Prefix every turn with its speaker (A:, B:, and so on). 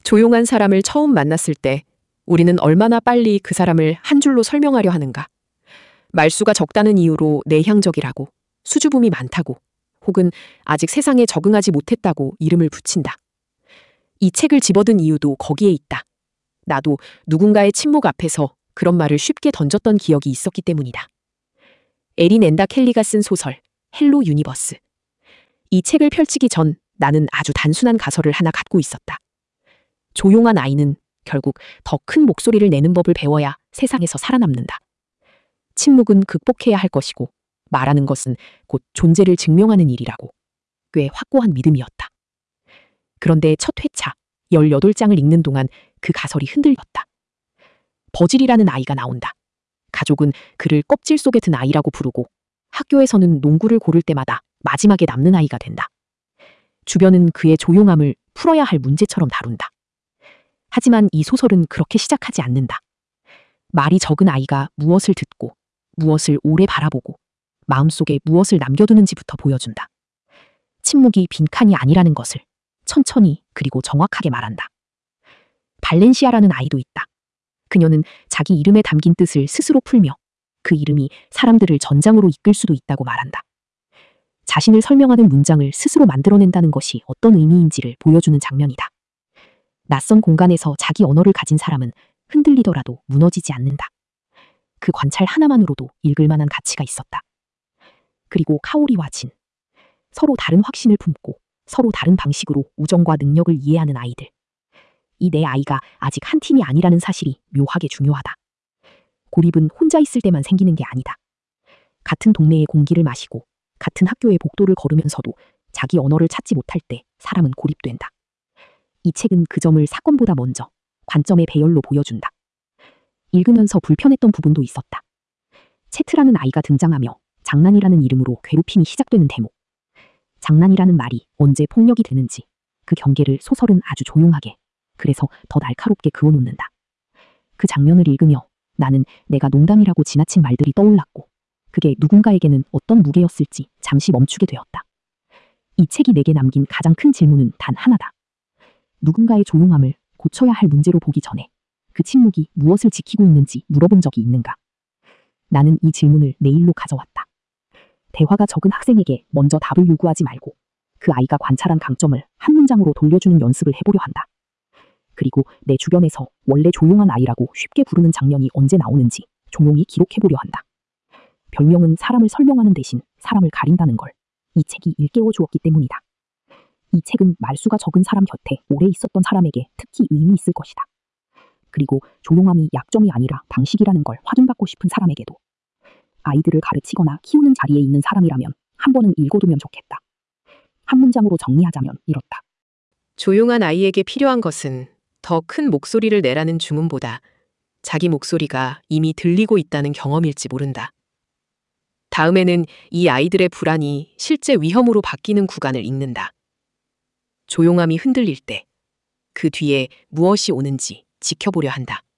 A: 조용한 사람을 처음 만났을 때 우리는 얼마나 빨리 그 사람을 한 줄로 설명하려 하는가. 말수가 적다는 이유로 내향적이라고, 수줍음이 많다고, 혹은 아직 세상에 적응하지 못했다고 이름을 붙인다. 이 책을 집어든 이유도 거기에 있다. 나도 누군가의 침묵 앞에서 그런 말을 쉽게 던졌던 기억이 있었기 때문이다. 에린 앤다 켈리가 쓴 소설 헬로 유니버스. 이 책을 펼치기 전 나는 아주 단순한 가설을 하나 갖고 있었다. 조용한 아이는 결국 더 큰 목소리를 내는 법을 배워야 세상에서 살아남는다. 침묵은 극복해야 할 것이고 말하는 것은 곧 존재를 증명하는 일이라고. 꽤 확고한 믿음이었다. 그런데 첫 회차 18장을 읽는 동안 그 가설이 흔들렸다. 버질이라는 아이가 나온다. 가족은 그를 껍질 속에 든 아이라고 부르고 학교에서는 농구를 고를 때마다 마지막에 남는 아이가 된다. 주변은 그의 조용함을 풀어야 할 문제처럼 다룬다. 하지만 이 소설은 그렇게 시작하지 않는다. 말이 적은 아이가 무엇을 듣고 무엇을 오래 바라보고 마음속에 무엇을 남겨두는지부터 보여준다. 침묵이 빈칸이 아니라는 것을 천천히 그리고 정확하게 말한다. 발렌시아라는 아이도 있다. 그녀는 자기 이름에 담긴 뜻을 스스로 풀며 그 이름이 사람들을 전장으로 이끌 수도 있다고 말한다. 자신을 설명하는 문장을 스스로 만들어낸다는 것이 어떤 의미인지를 보여주는 장면이다. 낯선 공간에서 자기 언어를 가진 사람은 흔들리더라도 무너지지 않는다. 그 관찰 하나만으로도 읽을 만한 가치가 있었다. 그리고 카오리와 진. 서로 다른 확신을 품고 서로 다른 방식으로 우정과 능력을 이해하는 아이들. 이 네 아이가 아직 한 팀이 아니라는 사실이 묘하게 중요하다. 고립은 혼자 있을 때만 생기는 게 아니다. 같은 동네의 공기를 마시고 같은 학교의 복도를 걸으면서도 자기 언어를 찾지 못할 때 사람은 고립된다. 이 책은 그 점을 사건보다 먼저 관점의 배열로 보여준다. 읽으면서 불편했던 부분도 있었다. 채트라는 아이가 등장하며 장난이라는 이름으로 괴롭힘이 시작되는 대목. 장난이라는 말이 언제 폭력이 되는지 그 경계를 소설은 아주 조용하게, 그래서 더 날카롭게 그어놓는다. 그 장면을 읽으며 나는 내가 농담이라고 지나친 말들이 떠올랐고 그게 누군가에게는 어떤 무게였을지 잠시 멈추게 되었다. 이 책이 내게 남긴 가장 큰 질문은 단 하나다. 누군가의 조용함을 고쳐야 할 문제로 보기 전에 그 침묵이 무엇을 지키고 있는지 물어본 적이 있는가? 나는 이 질문을 내일로 가져왔다. 대화가 적은 학생에게 먼저 답을 요구하지 말고 그 아이가 관찰한 강점을 한 문장으로 돌려주는 연습을 해보려 한다. 그리고 내 주변에서 원래 조용한 아이라고 쉽게 부르는 장면이 언제 나오는지 조용히 기록해보려 한다. 별명은 사람을 설명하는 대신 사람을 가린다는 걸 이 책이 일깨워 주었기 때문이다. 이 책은 말수가 적은 사람 곁에 오래 있었던 사람에게 특히 의미 있을 것이다. 그리고 조용함이 약점이 아니라 방식이라는 걸 확인받고 싶은 사람에게도. 아이들을 가르치거나 키우는 자리에 있는 사람이라면 한 번은 읽어두면 좋겠다. 한 문장으로 정리하자면 이렇다.
B: 조용한 아이에게 필요한 것은 더 큰 목소리를 내라는 주문보다 자기 목소리가 이미 들리고 있다는 경험일지 모른다. 다음에는 이 아이들의 불안이 실제 위험으로 바뀌는 구간을 읽는다. 조용함이 흔들릴 때 그 뒤에 무엇이 오는지 지켜보려 한다.